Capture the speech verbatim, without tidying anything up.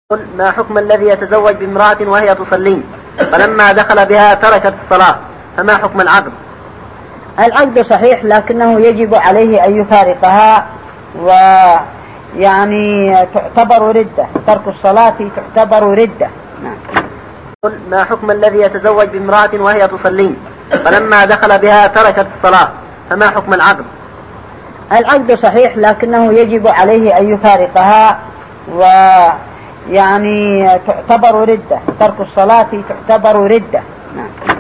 ما حكم الذي يتزوج بامرأة وهي تصلين فلما دخل بها تركت الصلاة، فما حكم العقد؟ العقد صحيح لكنه يجب عليه أن يفارقها، ويعني تعتبر ردة، ترك الصلاة تعتبر ردة. ما حكم الذي يتزوج بامرأة وهي تصلين فلما دخل بها تركت الصلاة، فما حكم العقد؟ العقد صحيح لكنه يجب عليه أن يفارقها، ويعني تعتبر ردة، ترك الصلاة تعتبر ردة.